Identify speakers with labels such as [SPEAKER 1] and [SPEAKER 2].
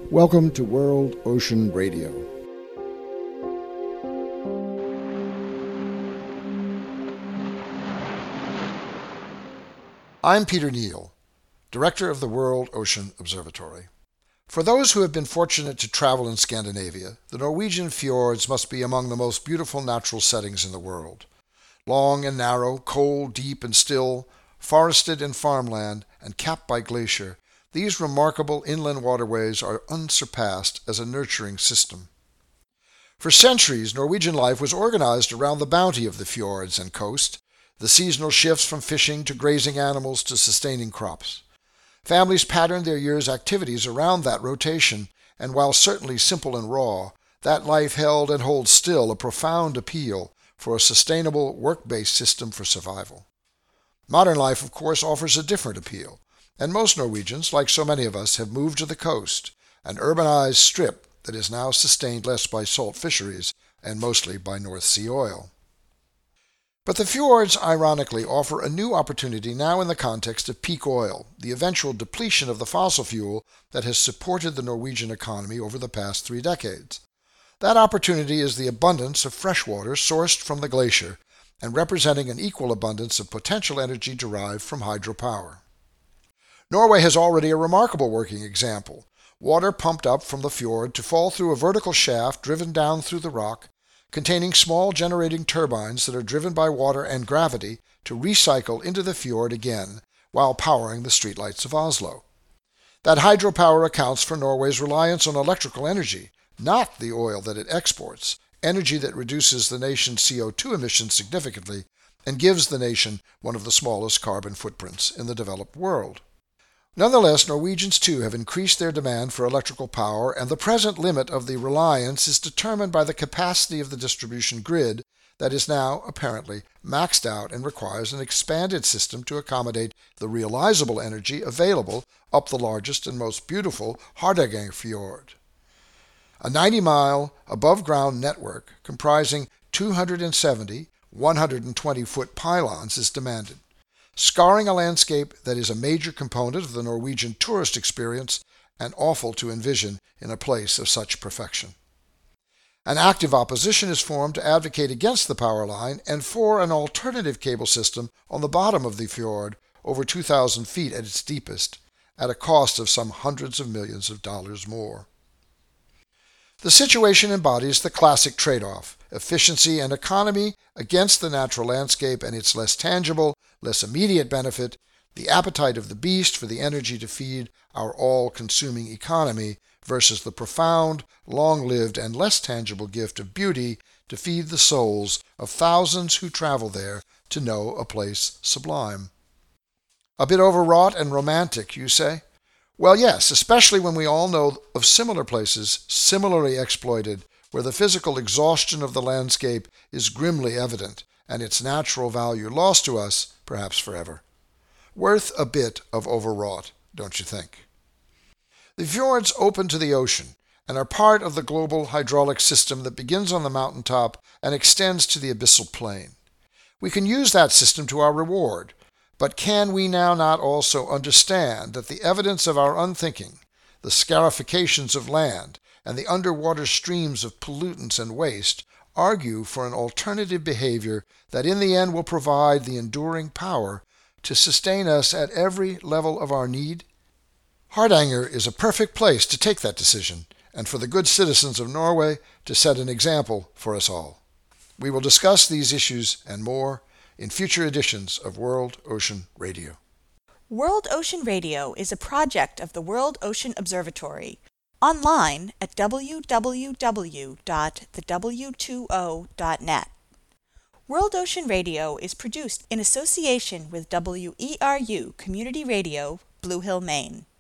[SPEAKER 1] Welcome to World Ocean Radio. I'm Peter Neal, Director of the World Ocean Observatory. For those who have been fortunate to travel in Scandinavia, the Norwegian fjords must be among the most beautiful natural settings in the world. Long and narrow, cold, deep, and still, forested and farmland, and capped by glacier, these remarkable inland waterways are unsurpassed as a nurturing system. For centuries, Norwegian life was organized around the bounty of the fjords and coast, the seasonal shifts from fishing to grazing animals to sustaining crops. Families patterned their year's activities around that rotation, and while certainly simple and raw, that life held and holds still a profound appeal for a sustainable work-based system for survival. Modern life, of course, offers a different appeal, and most Norwegians, like so many of us, have moved to the coast, an urbanized strip that is now sustained less by salt fisheries and mostly by North Sea oil. But the fjords, ironically, offer a new opportunity now in the context of peak oil, the eventual depletion of the fossil fuel that has supported the Norwegian economy over the past 3 decades. That opportunity is the abundance of fresh water sourced from the glacier and representing an equal abundance of potential energy derived from hydropower. Norway has already a remarkable working example. Water pumped up from the fjord to fall through a vertical shaft driven down through the rock, containing small generating turbines that are driven by water and gravity to recycle into the fjord again while powering the streetlights of Oslo. That hydropower accounts for Norway's reliance on electrical energy, not the oil that it exports, energy that reduces the nation's CO2 emissions significantly and gives the nation one of the smallest carbon footprints in the developed world. Nonetheless, Norwegians too have increased their demand for electrical power, and the present limit of the reliance is determined by the capacity of the distribution grid that is now, apparently, maxed out and requires an expanded system to accommodate the realizable energy available up the largest and most beautiful Hardangerfjord. A 90-mile above-ground network comprising 270 120-foot pylons is demanded, scarring a landscape that is a major component of the Norwegian tourist experience and awful to envision in a place of such perfection. An active opposition is formed to advocate against the power line and for an alternative cable system on the bottom of the fjord, over 2,000 feet at its deepest, at a cost of some hundreds of millions of dollars more. The situation embodies the classic trade-off, efficiency and economy against the natural landscape and its less tangible, less immediate benefit, the appetite of the beast for the energy to feed our all-consuming economy versus the profound, long-lived, and less tangible gift of beauty to feed the souls of thousands who travel there to know a place sublime. A bit overwrought and romantic, you say? Well, yes, especially when we all know of similar places, similarly exploited, where the physical exhaustion of the landscape is grimly evident, and its natural value lost to us, perhaps forever. Worth a bit of overwrought, don't you think? The fjords open to the ocean and are part of the global hydraulic system that begins on the mountaintop and extends to the abyssal plain. We can use that system to our reward, but can we now not also understand that the evidence of our unthinking, the scarifications of land, and the underwater streams of pollutants and waste argue for an alternative behavior that in the end will provide the enduring power to sustain us at every level of our need? Hardanger is a perfect place to take that decision, and for the good citizens of Norway to set an example for us all. We will discuss these issues and more in future editions of World Ocean Radio.
[SPEAKER 2] World Ocean Radio is a project of the World Ocean Observatory, online at www.thewto.net. World Ocean Radio is produced in association with WERU Community Radio, Blue Hill, Maine.